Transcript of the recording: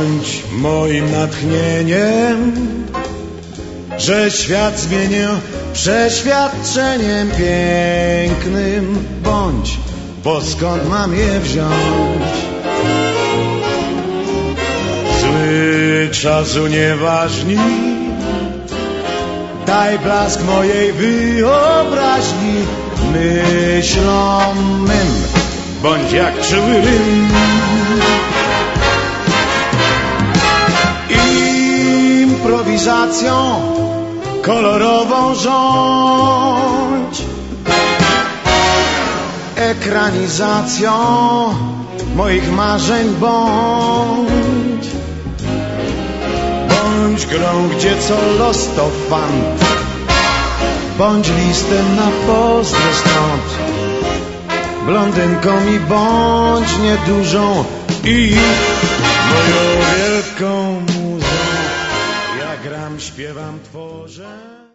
Bądź moim natchnieniem, że świat zmienię przeświadczeniem pięknym. Bądź, bo skąd mam je wziąć? Zły czasu nieważni, daj blask mojej wyobraźni. Myślom mym, bądź jak krzywy rym. Improwizacją kolorową rządź, ekranizacją moich marzeń bądź. Bądź grą, gdzie co los to fant, bądź listem na pozdro stąd. Blondynką mi bądź niedużą i moją wielką muzą. Ja gram, śpiewam, tworzę.